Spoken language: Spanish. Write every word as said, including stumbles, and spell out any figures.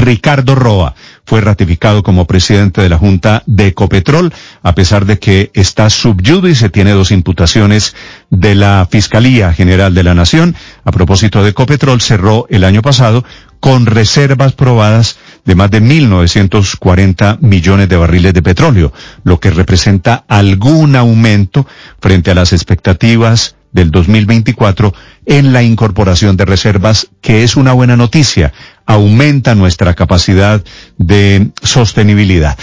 Ricardo Roa fue ratificado como presidente de la Junta de Ecopetrol, a pesar de que está sub judice, tiene dos imputaciones de la Fiscalía General de la Nación. A propósito de Ecopetrol, cerró el año pasado con reservas probadas de más de mil novecientos cuarenta millones de barriles de petróleo, lo que representa algún aumento frente a las expectativas del dos mil veinticuatro en la incorporación de reservas, que es una buena noticia. Aumenta nuestra capacidad de sostenibilidad.